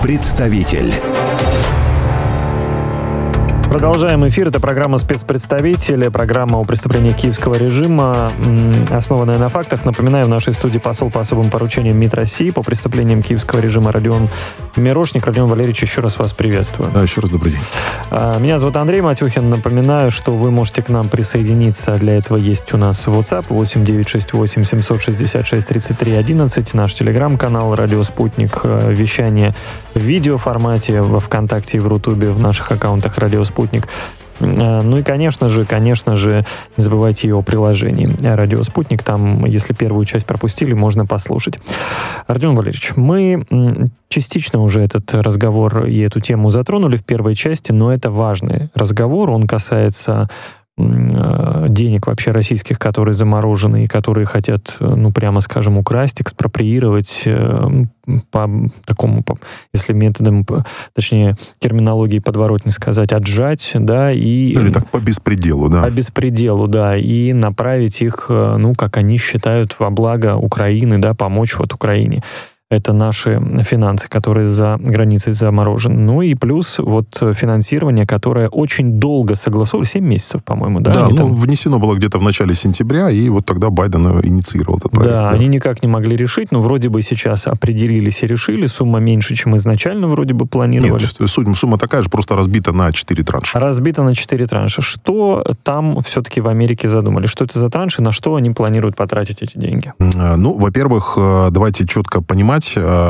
Спецпредставитель. Продолжаем эфир. Это программа «Спецпредставители», программа о преступлениях киевского режима, основанная на фактах. Напоминаю, в нашей студии посол по особым поручениям МИД России по преступлениям киевского режима Родион Мирошник. Родион Валерьевич, еще раз вас приветствую. Да, еще раз добрый день. Меня зовут Андрей Матюхин. Напоминаю, что вы можете к нам присоединиться. Для этого есть у нас WhatsApp 8968 766 33 11, наш телеграм-канал «Радио Спутник», вещание в видеоформате во ВКонтакте и в Рутубе, в наших аккаунтах «Радио Спутник». Ну и, конечно же, не забывайте и о приложении «Радио Спутник». Там, если первую часть пропустили, можно послушать. Родион Валерьевич, мы частично уже этот разговор и эту тему затронули в первой части, но это важный разговор. Он касается денег вообще российских, которые заморожены и которые хотят, прямо скажем, украсть, экспроприировать если методом, точнее, терминологией подворотни сказать, отжать, да, и... Или так, по беспределу, да. По беспределу, да, и направить их, как они считают, во благо Украины, да, помочь Украине. Это наши финансы, которые за границей заморожены. Ну и плюс финансирование, которое очень долго согласовывали, 7 месяцев, по-моему, да? Да, внесено было где-то в начале сентября, и тогда Байден инициировал этот проект. Да, они никак не могли решить, но вроде бы сейчас определились и решили. Сумма меньше, чем изначально вроде бы планировали. Нет, сумма такая же, просто разбита на 4 транша. Разбита на 4 транша. Что там все-таки в Америке задумали? Что это за транши, на что они планируют потратить эти деньги? Во-первых, давайте четко понимать,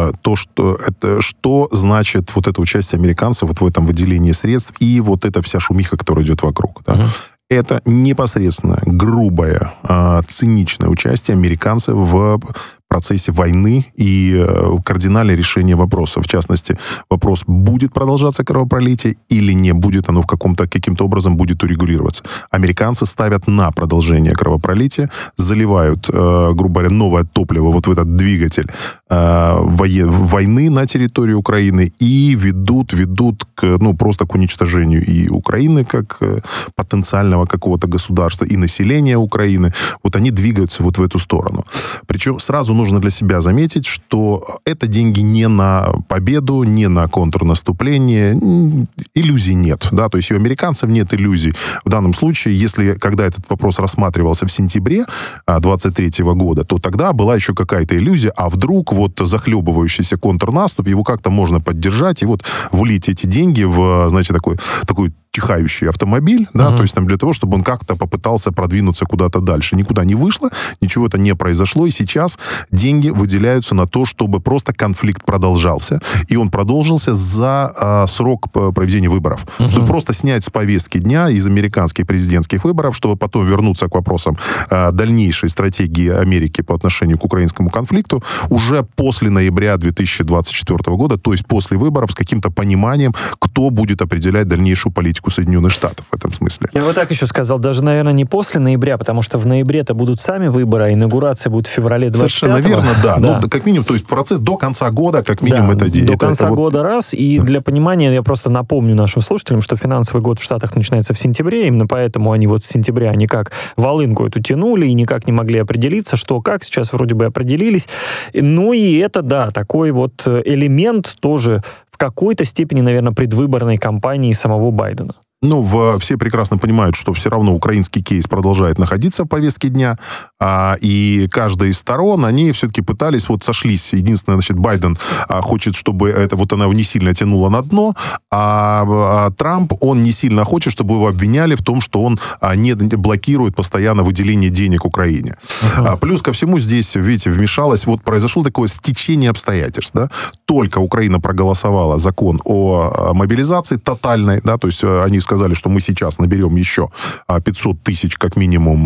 что значит это участие американцев в этом выделении средств и эта вся шумиха, которая идет вокруг. Да? Это непосредственно грубое, циничное участие американцев в процессе войны и кардинальное решение вопроса. В частности, вопрос, будет продолжаться кровопролитие или не будет, оно каким-то образом будет урегулироваться. Американцы ставят на продолжение кровопролития, заливают, грубо говоря, новое топливо в этот двигатель войны на территории Украины и ведут просто к уничтожению и Украины как потенциального какого-то государства, и населения Украины. Они двигаются в эту сторону. Причем сразу нужно для себя заметить, что это деньги не на победу, не на контрнаступление. Иллюзий нет. Да? То есть и у американцев нет иллюзий. В данном случае, когда этот вопрос рассматривался в сентябре 2023 года, то тогда была еще какая-то иллюзия, а вдруг захлебывающийся контрнаступ, его как-то можно поддержать и влить эти деньги в, такой чихающий автомобиль, да, то есть для того, чтобы он как-то попытался продвинуться куда-то дальше. Никуда не вышло, ничего это не произошло, и сейчас деньги выделяются на то, чтобы просто конфликт продолжался, и он продолжился за срок проведения выборов. Чтобы просто снять с повестки дня из американских президентских выборов, чтобы потом вернуться к вопросам дальнейшей стратегии Америки по отношению к украинскому конфликту уже после ноября 2024 года, то есть после выборов, с каким-то пониманием, кто будет определять дальнейшую политику Соединенных Штатов в этом смысле. Я бы так еще сказал, даже, наверное, не после ноября, потому что в ноябре-то будут сами выборы, а инаугурация будет в феврале 25-го. Совершенно верно, да. Как минимум, то есть процесс до конца года, как минимум, это... До конца года раз, и для понимания я просто напомню нашим слушателям, что финансовый год в Штатах начинается в сентябре, именно поэтому они с сентября никак волынку эту тянули и никак не могли определиться, что как, сейчас вроде бы определились. И это, да, такой элемент тоже в какой-то степени, наверное, предвыборной кампании самого Байдена. Все прекрасно понимают, что все равно украинский кейс продолжает находиться в повестке дня, и каждая из сторон, они все-таки пытались, сошлись. Единственное, Байден хочет, чтобы это она не сильно тянула на дно, а Трамп, он не сильно хочет, чтобы его обвиняли в том, что он не блокирует постоянно выделение денег Украине. Плюс ко всему здесь, видите, вмешалось, произошло такое стечение обстоятельств, да? Только Украина проголосовала закон о мобилизации тотальной, да, то есть они сказали, что мы сейчас наберем еще 500 тысяч, как минимум,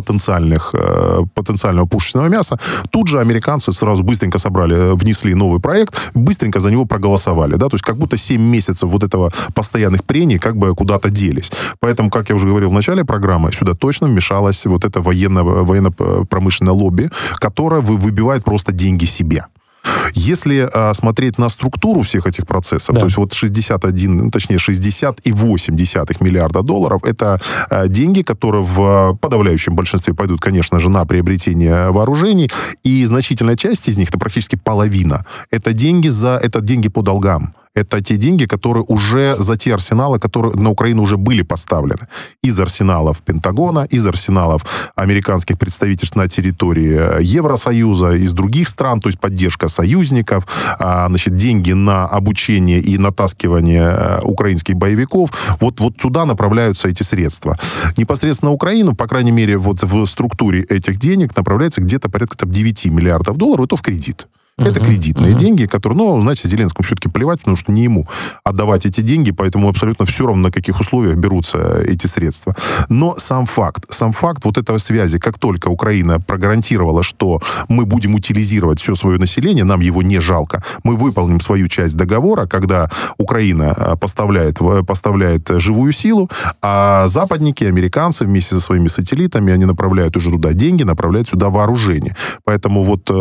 потенциального пушечного мяса. Тут же американцы сразу быстренько внесли новый проект, быстренько за него проголосовали. Да? То есть как будто 7 месяцев этого постоянных прений куда-то делись. Поэтому, как я уже говорил в начале программы, сюда точно вмешалось это военно-промышленное лобби, которое выбивает просто деньги себе. Если смотреть на структуру всех этих процессов, то есть вот 60,8 миллиарда долларов, это деньги, которые в подавляющем большинстве пойдут, конечно же, на приобретение вооружений, и значительная часть из них, это практически половина, это деньги по долгам. Это те деньги, которые уже за те арсеналы, которые на Украину уже были поставлены. Из арсеналов Пентагона, из арсеналов американских представительств на территории Евросоюза, из других стран, то есть поддержка союзников, деньги на обучение и натаскивание украинских боевиков. Вот сюда направляются эти средства. Непосредственно на Украину, по крайней мере, вот в структуре этих денег направляется где-то порядка 9 миллиардов долларов, и то в кредит. Это кредитные деньги, которые, знаете, Зеленскому все-таки плевать, потому что не ему отдавать эти деньги, поэтому абсолютно все равно, на каких условиях берутся эти средства. Но сам факт вот этого связи, как только Украина прогарантировала, что мы будем утилизировать все свое население, нам его не жалко, мы выполним свою часть договора, когда Украина поставляет живую силу, а западники, американцы вместе со своими сателлитами, они направляют уже туда деньги, направляют сюда вооружение. Поэтому вот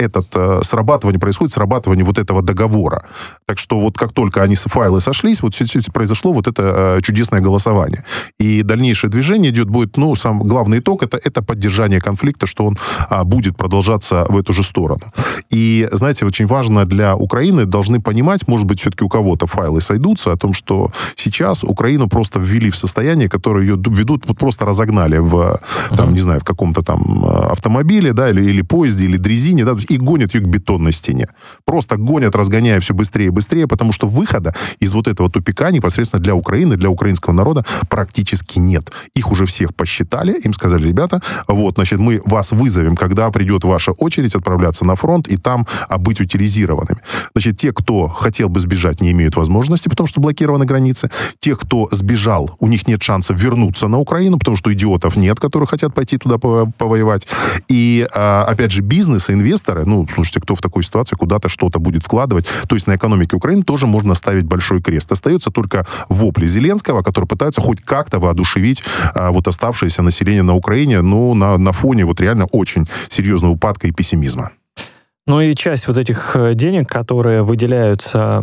происходит срабатывание вот этого договора. Так что вот как только файлы сошлись, вот произошло вот это чудесное голосование. И дальнейшее движение будет, сам главный итог, это поддержание конфликта, что он будет продолжаться в эту же сторону. И, знаете, очень важно для Украины, должны понимать, может быть, все-таки у кого-то файлы сойдутся, о том, что сейчас Украину просто ввели в состояние, которое ее ведут, просто разогнали в каком-то там автомобиле, да, или поезде, или дрезине, да, и гонят ее к бетонной стене. Просто гонят, разгоняя все быстрее и быстрее, потому что выхода из вот этого тупика непосредственно для Украины, для украинского народа практически нет. Их уже всех посчитали, им сказали: ребята, мы вас вызовем, когда придет ваша очередь отправляться на фронт и там быть утилизированными. Те, кто хотел бы сбежать, не имеют возможности, потому что блокированы границы. Те, кто сбежал, у них нет шанса вернуться на Украину, потому что идиотов нет, которые хотят пойти туда повоевать. И, опять же, бизнес и инвесторы, слушайте, кто в такой ситуации куда-то что-то будет вкладывать. То есть на экономике Украины тоже можно ставить большой крест. Остается только вопли Зеленского, который пытается хоть как-то воодушевить оставшееся население на Украине, на фоне реально очень серьезного упадка и пессимизма. И часть вот этих денег, которые выделяются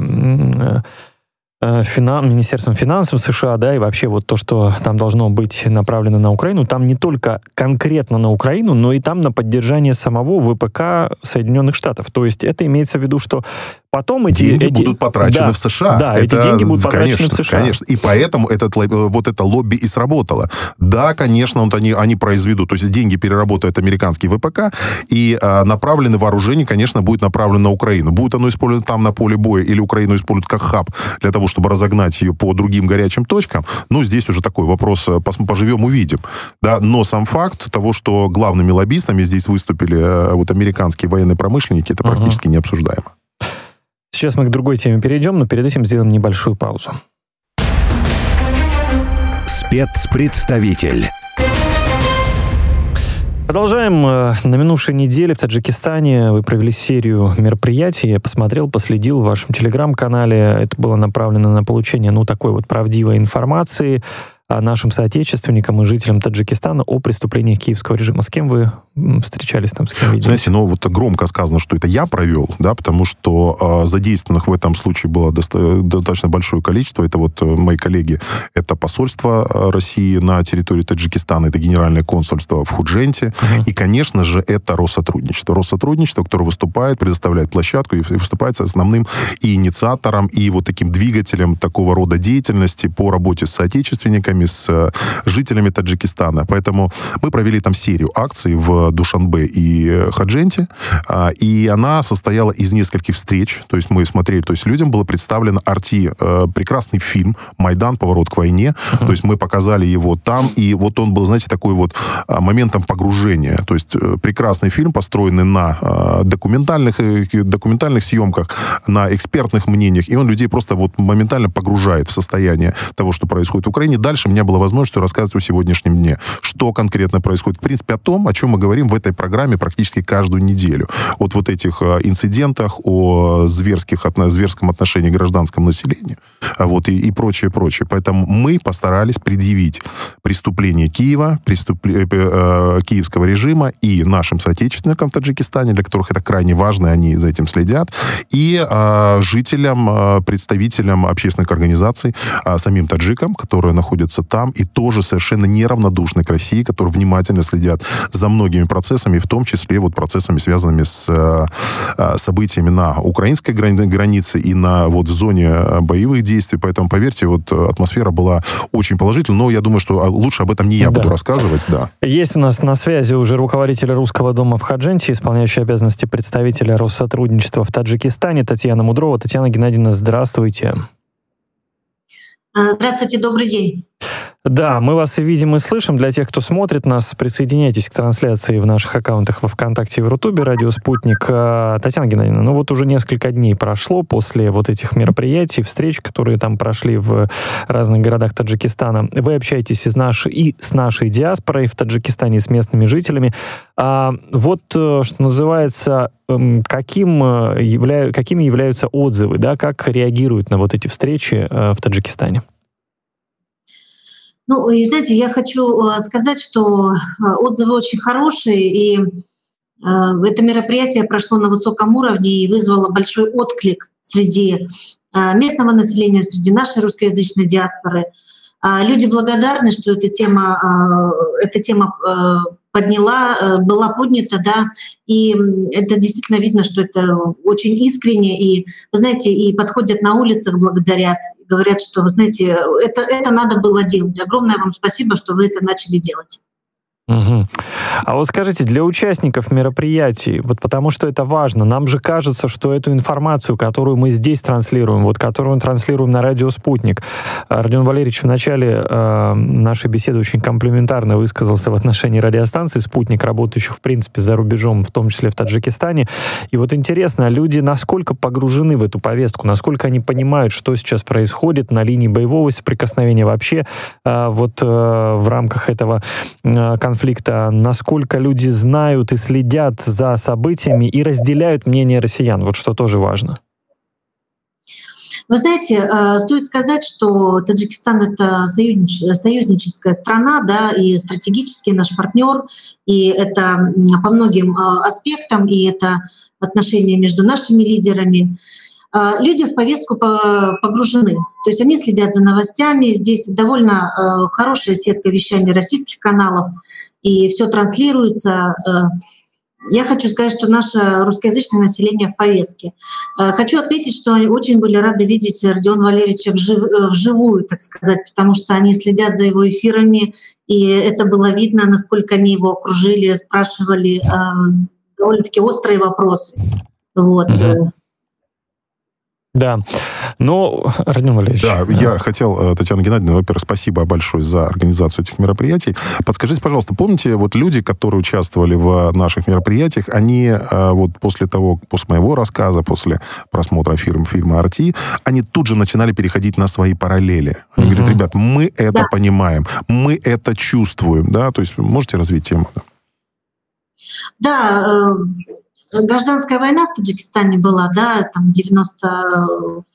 Министерством финансов США, да, и вообще вот то, что там должно быть направлено на Украину, там не только конкретно на Украину, но и там на поддержание самого ВПК Соединенных Штатов. То есть это имеется в виду, что потом эти будут потрачены в США. Да, эти деньги будут потрачены в США. Конечно. И поэтому это лобби и сработало. Да, конечно, они произведут. То есть деньги переработает американский ВПК, и направленное вооружение, конечно, будет направлено на Украину. Будет оно использовано там на поле боя, или Украину используют как хаб для того, чтобы разогнать ее по другим горячим точкам. Здесь уже такой вопрос, поживем, увидим. Да? Но сам факт того, что главными лоббистами здесь выступили американские военные промышленники, это практически необсуждаемо. Сейчас мы к другой теме перейдем, но перед этим сделаем небольшую паузу. Спецпредставитель. Продолжаем. На минувшей неделе в Таджикистане вы провели серию мероприятий. Я посмотрел, последил в вашем телеграм-канале. Это было направлено на получение, такой правдивой информации нашим соотечественникам и жителям Таджикистана о преступлениях киевского режима. С кем вы встречались там, с кем видели? Знаете, громко сказано, что это я провел, да, потому что задействованных в этом случае было достаточно большое количество. Это мои коллеги, это посольство России на территории Таджикистана, это генеральное консульство в Худженте, и, конечно же, это Россотрудничество. Россотрудничество, которое выступает, предоставляет площадку и выступает основным и инициатором, и таким двигателем такого рода деятельности по работе с соотечественниками, с жителями Таджикистана. Поэтому мы провели там серию акций в Душанбе и Хадженте, и она состояла из нескольких встреч. То есть мы смотрели, людям было представлено прекрасный фильм «Майдан. Поворот к войне». То есть мы показали его там, и он был, знаете, такой моментом погружения. То есть прекрасный фильм, построенный на документальных съемках, на экспертных мнениях, и он людей просто моментально погружает в состояние того, что происходит в Украине. Дальше дальше у меня была возможность рассказывать о сегодняшнем дне. Что конкретно происходит. В принципе, о том, о чем мы говорим в этой программе практически каждую неделю. Вот этих инцидентах, о зверском отношении к гражданскому населению, и прочее. Поэтому мы постарались предъявить преступления Киева, киевского режима и нашим соотечественникам в Таджикистане, для которых это крайне важно, они за этим следят, и жителям, представителям общественных организаций, самим таджикам, которые находятся там и тоже совершенно неравнодушны к России, которые внимательно следят за многими процессами, в том числе процессами, связанными с событиями на украинской границе и в зоне боевых действий. Поэтому, поверьте, атмосфера была очень положительной, но я думаю, что лучше об этом не я буду рассказывать. Да. Есть у нас на связи уже руководитель Русского дома в Хадженте, исполняющий обязанности представителя Россотрудничества в Таджикистане Татьяна Мудрова. Татьяна Геннадьевна, здравствуйте. Здравствуйте, добрый день. Да, мы вас видим и слышим. Для тех, кто смотрит нас, присоединяйтесь к трансляции в наших аккаунтах во ВКонтакте и в Рутубе «Радио Спутник». Татьяна Геннадьевна, уже несколько дней прошло после этих мероприятий, встреч, которые там прошли в разных городах Таджикистана. Вы общаетесь с нашей диаспорой в Таджикистане, с местными жителями. Что называется, какими являются отзывы, да, как реагируют на эти встречи в Таджикистане? Знаете, я хочу сказать, что отзывы очень хорошие, и это мероприятие прошло на высоком уровне и вызвало большой отклик среди местного населения, среди нашей русскоязычной диаспоры. Люди благодарны, что эта тема была поднята, да, и это действительно видно, что это очень искренне, и, вы знаете, и подходят на улицах, благодарят, говорят, что, вы знаете, это надо было делать. Огромное вам спасибо, что вы это начали делать. Угу. А скажите, для участников мероприятий, потому что это важно, нам же кажется, что эту информацию, которую мы здесь транслируем, которую мы транслируем на радио «Спутник», Родион Валерьевич в начале нашей беседы очень комплиментарно высказался в отношении радиостанций «Спутник», работающих, в принципе, за рубежом, в том числе в Таджикистане. И интересно, люди насколько погружены в эту повестку, насколько они понимают, что сейчас происходит на линии боевого соприкосновения вообще в рамках этого конфликта, насколько люди знают и следят за событиями и разделяют мнение россиян, что тоже важно. Вы знаете, стоит сказать, что Таджикистан — это союзническая страна, да, и стратегический наш партнер, и это по многим аспектам, и это отношения между нашими лидерами. Люди в повестку погружены. То есть они следят за новостями. Здесь довольно хорошая сетка вещания российских каналов, и все транслируется. Я хочу сказать, что наше русскоязычное население в повестке. Хочу отметить, что они очень были рады видеть Родиона Валерьевича вживую, так сказать, потому что они следят за его эфирами, и это было видно, насколько они его окружили, спрашивали довольно-таки острые вопросы. Да. Родион Валерьевич. Да, я хотел, Татьяна Геннадьевна, во-первых, спасибо большое за организацию этих мероприятий. Подскажите, пожалуйста, помните, люди, которые участвовали в наших мероприятиях, они после моего рассказа, после просмотра фильма «Арти», они тут же начинали переходить на свои параллели. Они говорят: ребят, мы это понимаем, мы это чувствуем, да? То есть можете развить тему? Да, гражданская война в Таджикистане была, да, там 92-й,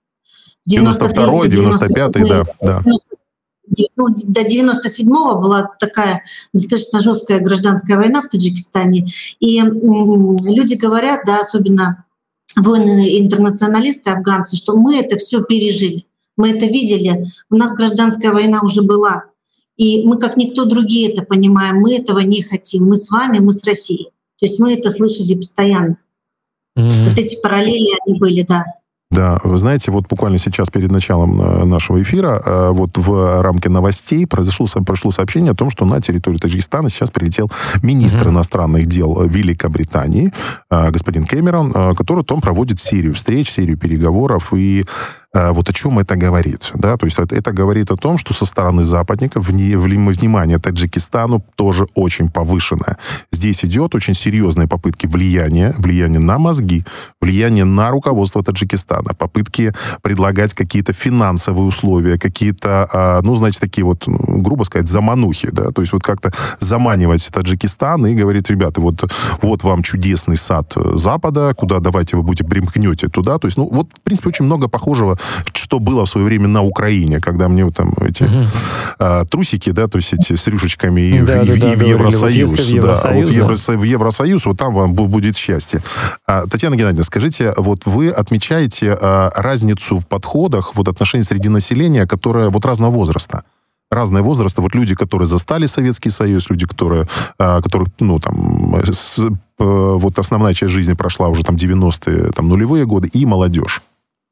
95-й, да. До 97-го была такая достаточно жесткая гражданская война в Таджикистане. И люди говорят, да, особенно воины-интернационалисты, афганцы, что мы это все пережили, мы это видели, у нас гражданская война уже была. И мы, как никто другие, это понимаем, мы этого не хотим, мы с вами, мы с Россией. То есть мы это слышали постоянно. Эти параллели, они были, да. Да, вы знаете, буквально сейчас перед началом нашего эфира в рамке новостей прошло сообщение о том, что на территорию Таджикистана сейчас прилетел министр иностранных дел Великобритании, господин Кэмерон, который там проводит серию встреч, серию переговоров. И Вот о чем это говорит, да, то есть это говорит о том, что со стороны западников внимание Таджикистану тоже очень повышенное. Здесь идет очень серьезные попытки влияния на мозги, влияние на руководство Таджикистана, попытки предлагать какие-то финансовые условия, какие-то, ну, знаете, такие вот, грубо сказать, заманухи, да, то есть вот как-то заманивать Таджикистан и говорит, ребята, вот вам чудесный сад Запада, куда давайте вы будете примкнете туда, то есть, ну, вот, в принципе, очень много похожего, что было в свое время на Украине, когда мне вот там эти трусики, да, то есть эти с рюшечками и в Евросоюз, в Евросоюз, вот там вам будет счастье. Татьяна Геннадьевна, скажите, вот вы отмечаете разницу в подходах, вот отношений среди населения, которое вот разного возраста. Разные возрасты. Вот люди, которые застали Советский Союз, люди, которых, ну, там, вот основная часть жизни прошла уже там 90-е, там, нулевые годы, и молодежь.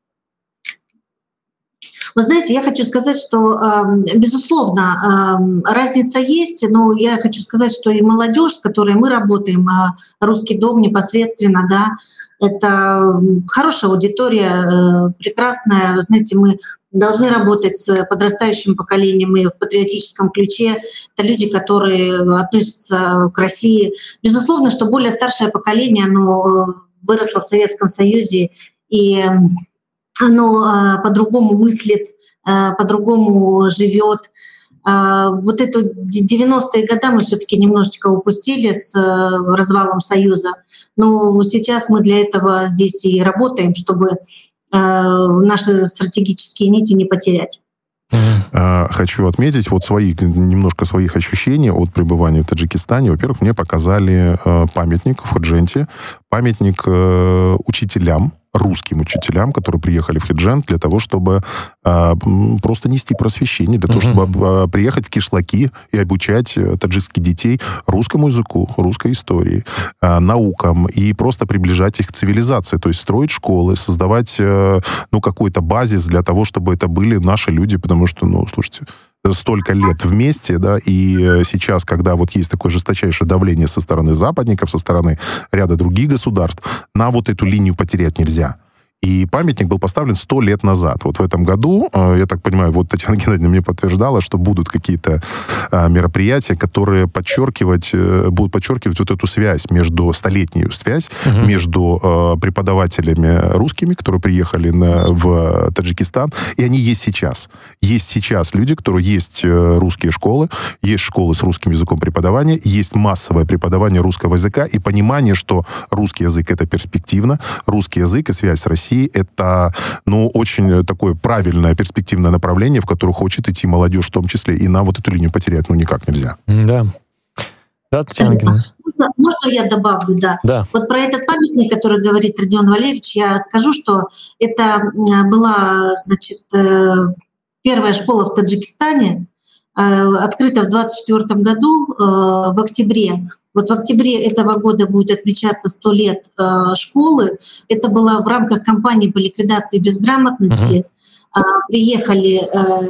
Вы знаете, я хочу сказать, что, безусловно, разница есть, но я хочу сказать, что и молодежь, с которой мы работаем, «Русский дом» непосредственно, да, это хорошая аудитория, прекрасная. Вы знаете, мы должны работать с подрастающим поколением и в патриотическом ключе. Это люди, которые относятся к России. Безусловно, что более старшее поколение, оно выросло в Советском Союзе, и оно по-другому мыслит, по-другому живет. Вот эту 90-е годы мы все-таки немножечко упустили с развалом Союза. Но сейчас мы для этого здесь и работаем, чтобы наши стратегические нити не потерять. Хочу отметить вот немножко своих ощущений от пребывания в Таджикистане. Во-первых, мне показали памятник в Ходженте, памятник учителям, русским учителям, которые приехали в Ходжент для того, чтобы просто нести просвещение, для того, чтобы приехать в кишлаки и обучать таджикских детей русскому языку, русской истории, наукам и просто приближать их к цивилизации, то есть строить школы, создавать ну, какой-то базис для того, чтобы это были наши люди, потому что, ну, слушайте, столько лет вместе, да, и сейчас, когда вот есть такое жесточайшее давление со стороны западников, со стороны ряда других государств, нам вот эту линию потерять нельзя. И памятник был поставлен 100 лет назад. Вот в этом году, я так понимаю, вот Татьяна Геннадьевна мне подтверждала, что будут какие-то мероприятия, которые будут подчеркивать вот эту связь, столетнюю связь между преподавателями русскими, которые приехали в Таджикистан, и они есть сейчас. Есть сейчас люди, которые есть русские школы, есть школы с русским языком преподавания, есть массовое преподавание русского языка и понимание, что русский язык — это перспективно, русский язык и связь с Россией — это, ну, очень такое правильное, перспективное направление, в которое хочет идти молодежь в том числе, и нам вот эту линию потерять, ну, никак нельзя. Да. Да, Татьяна Геннадьевна. Можно я добавлю, да? Да. Вот про этот памятник, который говорит Родион Валерьевич, я скажу, что это была, значит, первая школа в Таджикистане, открыта в 2024 году, в октябре. Вот в октябре этого года будет отмечаться 100 лет школы. Это было в рамках кампании по ликвидации безграмотности. Приехали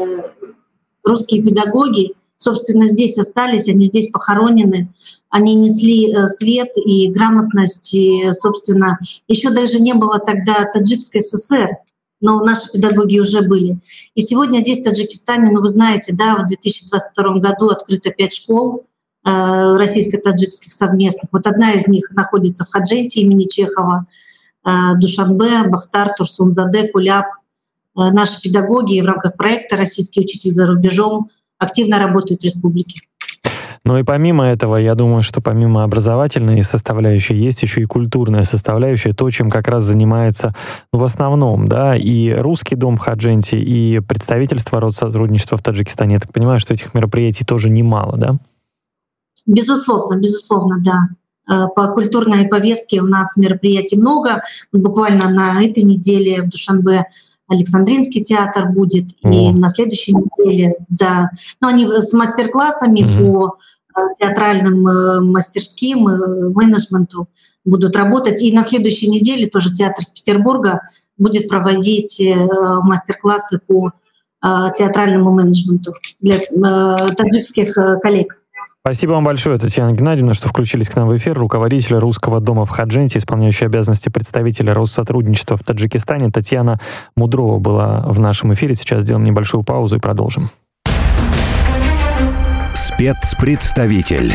русские педагоги, собственно, здесь остались, они здесь похоронены. Они несли свет и грамотность. И, собственно, еще даже не было тогда Таджикской ССР, но наши педагоги уже были. И сегодня здесь, в Таджикистане, ну вы знаете, да, в 2022 году открыто 5 школ российско-таджикских совместных. Вот одна из них находится в Ходженте имени Чехова, Душанбе, Бахтар, Турсунзаде, Куляб. Наши педагоги в рамках проекта «Российский учитель за рубежом» активно работают в республике. Ну и помимо этого, я думаю, что помимо образовательной составляющей есть еще и культурная составляющая, то, чем как раз занимается в основном, да, и Русский дом в Ходженте, и представительство Россотрудничества в Таджикистане. Я так понимаю, что этих мероприятий тоже немало, да? Безусловно, да. По культурной повестке у нас мероприятий много. Буквально на этой неделе в Душанбе Александринский театр будет, и на следующей неделе, да. Но они с мастер-классами по театральным мастерским, менеджменту будут работать. И на следующей неделе тоже театр с Петербурга будет проводить мастер-классы по театральному менеджменту для таджикских коллег. Спасибо вам большое, Татьяна Геннадьевна, что включились к нам в эфир. Руководитель Русского дома в Ходженте, исполняющий обязанности представителя Россотрудничества в Таджикистане Татьяна Мудрова была в нашем эфире. Сейчас сделаем небольшую паузу и продолжим. Спецпредставитель.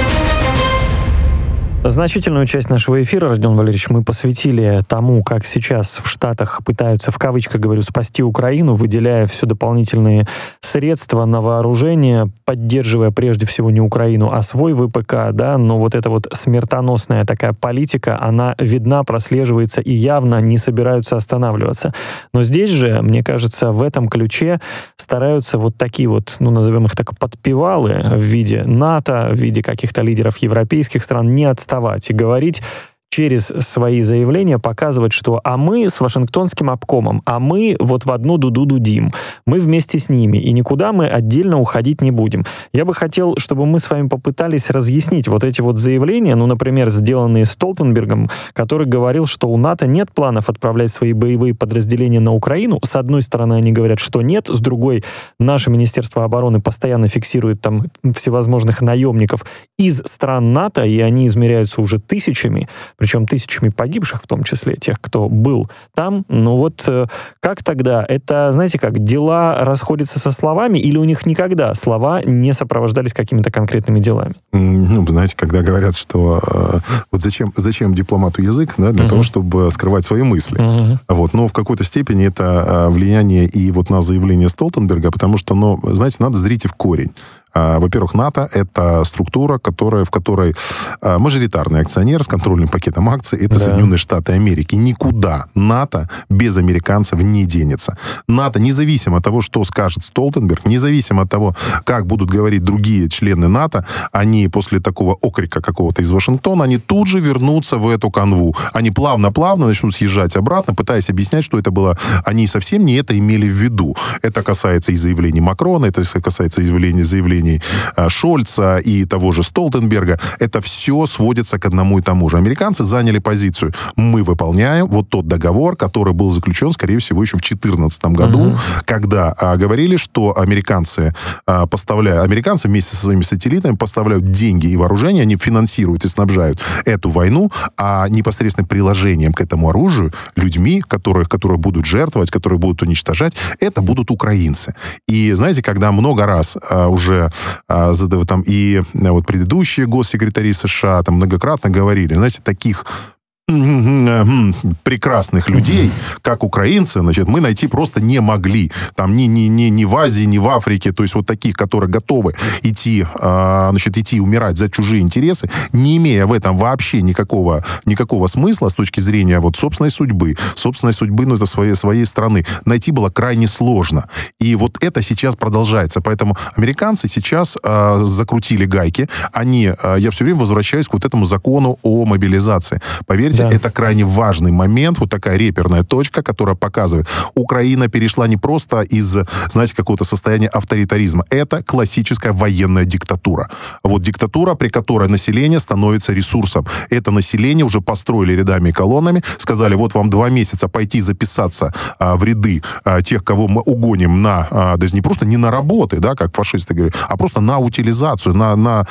Значительную часть нашего эфира, Родион Валерьевич, мы посвятили тому, как сейчас в Штатах пытаются, в кавычках говорю, спасти Украину, выделяя все дополнительные средства на вооружение, поддерживая прежде всего не Украину, а свой ВПК, да, но вот эта вот смертоносная такая политика, она видна, прослеживается и явно не собираются останавливаться. Но здесь же, мне кажется, в этом ключе стараются вот такие вот, ну, назовем их так, подпевалы в виде НАТО, в виде каких-то лидеров европейских стран не отставать и говорить через свои заявления, показывать, что а мы с Вашингтонским обкомом, а мы вот в одну дуду дудим, мы вместе с ними, и никуда мы отдельно уходить не будем. Я бы хотел, чтобы мы с вами попытались разъяснить вот эти вот заявления, ну, например, сделанные Столтенбергом, который говорил, что у НАТО нет планов отправлять свои боевые подразделения на Украину. С одной стороны, они говорят, что нет, с другой, наше Министерство обороны постоянно фиксирует там всевозможных наемников из стран НАТО, и они измеряются уже тысячами, причем тысячами погибших, в том числе тех, кто был там. Ну вот как тогда? Это, знаете как, дела расходятся со словами, или у них никогда слова не сопровождались какими-то конкретными делами? Ну, знаете, когда говорят, что вот зачем дипломату язык, да, для того, чтобы скрывать свои мысли. Вот. Но в какой-то степени это влияние и вот на заявление Столтенберга, потому что, ну, знаете, надо зрить в корень. Во-первых, НАТО — это структура, в которой мажоритарный акционер с контрольным пакетом акций — это Соединенные Штаты Америки. Никуда НАТО без американцев не денется. НАТО, независимо от того, что скажет Столтенберг, независимо от того, как будут говорить другие члены НАТО, они после такого окрика какого-то из Вашингтона, они тут же вернутся в эту канву. Они плавно-плавно начнут съезжать обратно, пытаясь объяснять, что это было... Они совсем не это имели в виду. Это касается и заявлений Макрона, это касается заявлений Шольца и того же Столтенберга. Это все сводится к одному и тому же. Американцы заняли позицию. Мы выполняем вот тот договор, который был заключен, скорее всего, еще в 2014 году, когда говорили, что американцы вместе со своими сателлитами поставляют деньги и вооружение, они финансируют и снабжают эту войну, а непосредственно приложением к этому оружию, людьми, которые будут жертвовать, которые будут уничтожать, это будут украинцы. И, знаете, когда много раз уже там и вот предыдущие госсекретари США там многократно говорили, знаете, таких прекрасных людей, как украинцы, значит, мы найти просто не могли. Там ни в Азии, ни в Африке, то есть вот таких, которые готовы идти умирать за чужие интересы, не имея в этом вообще никакого смысла с точки зрения вот собственной судьбы, ну, это своей страны, найти было крайне сложно. И вот это сейчас продолжается. Поэтому американцы сейчас закрутили гайки. Я все время возвращаюсь к вот этому закону о мобилизации. Поверьте, это крайне важный момент, вот такая реперная точка, которая показывает, Украина перешла не просто из, знаете, какого-то состояния авторитаризма. Это классическая военная диктатура. Вот диктатура, при которой население становится ресурсом. Это население уже построили рядами и колоннами, сказали, вот вам 2 месяца пойти записаться в ряды тех, кого мы угоним даже не просто не на работы, да, как фашисты говорят, а просто на утилизацию, на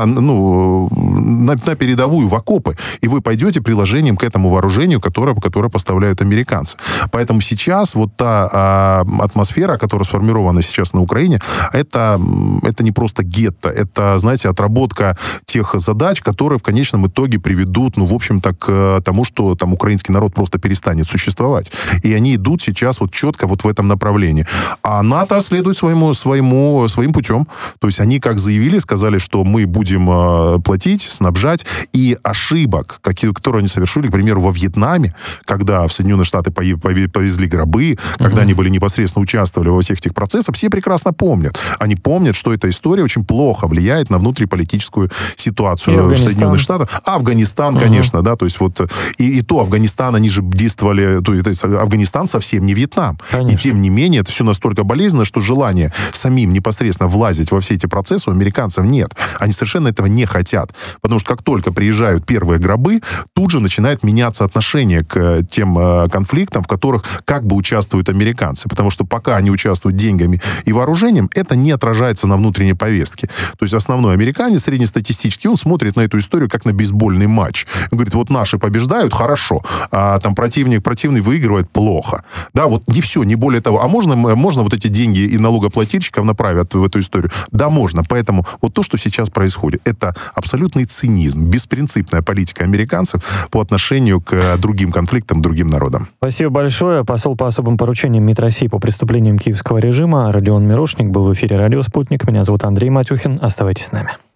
передовую, в окопы. И вы пойдете приложением к этому вооружению, которое поставляют американцы. Поэтому сейчас вот та атмосфера, которая сформирована сейчас на Украине, это не просто гетто, это, знаете, отработка тех задач, которые в конечном итоге приведут, ну, в общем-то, к тому, что там украинский народ просто перестанет существовать. И они идут сейчас вот четко вот в этом направлении. А НАТО следует своим путем. То есть они, как заявили, сказали, что мы будем платить, снабжать, и ошибок, которые они совершили, к примеру, во Вьетнаме, когда в Соединенные Штаты повезли гробы, когда они были непосредственно участвовали во всех этих процессах, все прекрасно помнят. Они помнят, что эта история очень плохо влияет на внутриполитическую ситуацию в Соединенных Штатах. Афганистан, конечно, да, то есть вот и то Афганистан, они же действовали, то есть Афганистан совсем не Вьетнам. Конечно. И тем не менее, это все настолько болезненно, что желание самим непосредственно влазить во все эти процессы у американцев нет. Они совершенно этого не хотят. Потому что как только приезжают первые гробы, тут же начинают начинает меняться отношение к тем конфликтам, в которых как бы участвуют американцы. Потому что пока они участвуют деньгами и вооружением, это не отражается на внутренней повестке. То есть основной американец среднестатистический, он смотрит на эту историю как на бейсбольный матч. Он говорит, вот наши побеждают, хорошо, а там противный выигрывает, плохо. Да, вот не все, не более того. А можно вот эти деньги и налогоплательщиков направят в эту историю? Да, можно. Поэтому вот то, что сейчас происходит, это абсолютный цинизм, беспринципная политика американцев по отношению к другим конфликтам, другим народам. Спасибо большое. Посол по особым поручениям МИД России по преступлениям киевского режима Родион Мирошник был в эфире «Радио Спутник». Меня зовут Андрей Матюхин. Оставайтесь с нами.